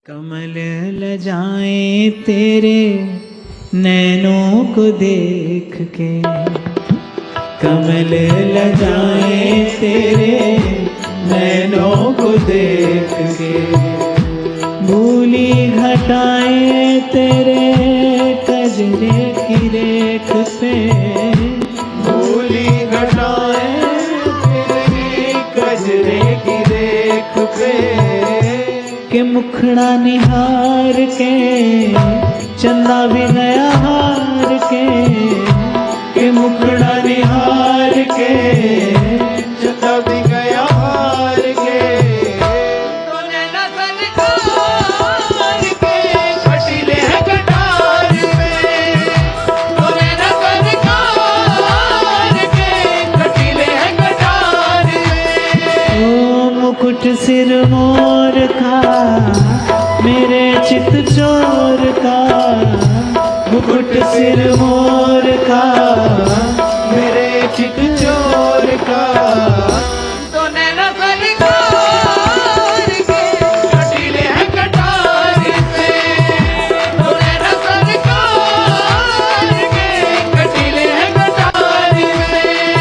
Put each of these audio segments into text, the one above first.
कमल लजाए तेरे नैनों को देख के, कमल लजाए तेरे नैनों को देख के, भूली घटाए तेरे कजरे की रेख पे, भूली घटाए तेरे कजरे की रेख पे, के मुखड़ा निहार के चंदा भी गया हार के मुखड़ा निहार के चंदा भी गया हार के, तूने नजर कार के खटीले हैं कटार पे, तूने नजर कार के खटीले हैं कटार पे, ओ मुकुट सिर मोर का मेरे चित चोर का, मुकुट सिर मोर का मेरे चित चोर का, तूने नजर कार के खटीले हैं कटार पे, तूने नजर कार के खटीले हैं कटार पे।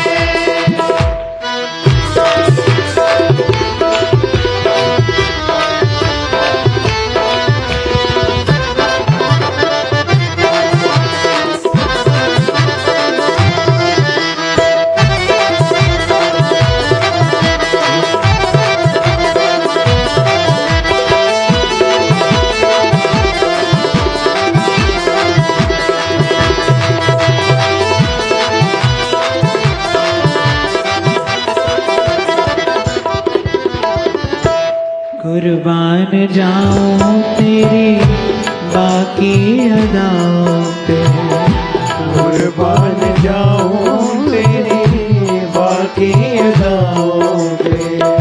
कुर्बान जाऊं तेरी बाकी अदाओं पे, कुर्बान जाऊं तेरी बाकी अदाओं पे,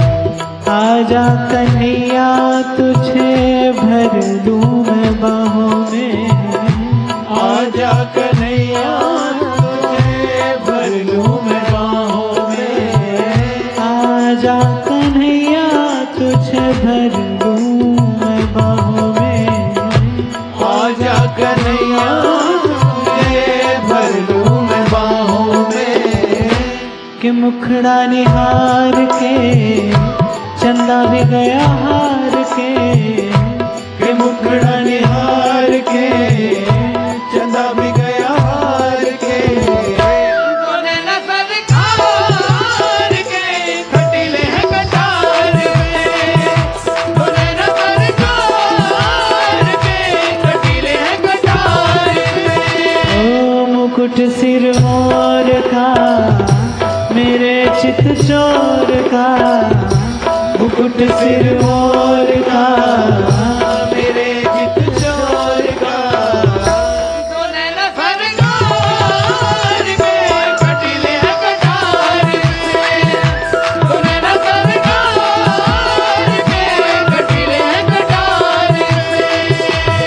आजा कन्हैया तुझे भर लूं मैं बाहों में, आजा कन्हैया तुझे भर लूं मैं बाहों में, आजा कन्हैया तुझे भर लूं मैं बाहों में, आजा कन्हैया तुझे भर लूं मैं बाहों में, कि मुखड़ा निहार के चंदा भी गया हार के मुखड़ा निहार के चंदा भी गया हार के, तूने नजर कार के खटीले हैं कटार पे, तूने नजर कार के खटीले हैं कटार पे, ओ मुकुट सिर मोर का मेरे चित चोर का, मुकुट सिर मोर का मेरे चित चोर का, तूने नजर कार के खटीले हैं कटार पे, तूने नजर कार के खटीले हैं कटार पे।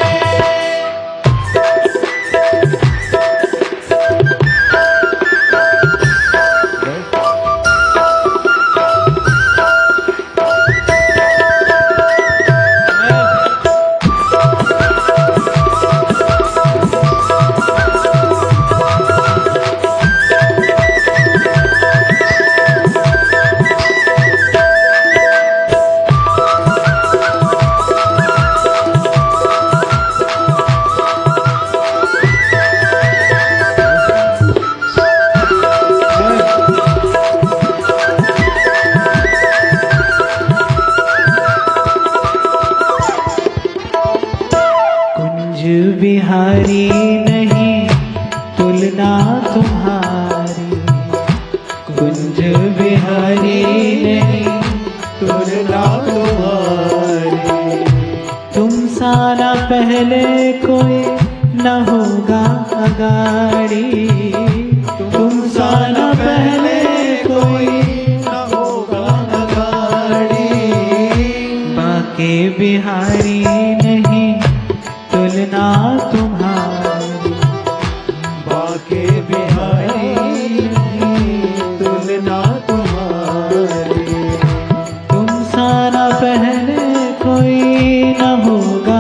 कुंज बिहारी नहीं तुलना तुम्हारी, कुंज बिहारी नहीं तुलना तुम्हारी, तुम सा न पहले कोई न होगा अगाड़ी, तुम सा न पहले कोई न होगा अगाड़ी, बाके बिहारी नहीं तुलना तुम्हारी, बाके बिहारी नहीं तुलना तुम्हारी, तुम सा न पहले कोई न होगा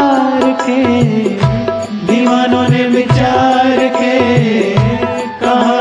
विचार के, दीवानों ने विचार के कहा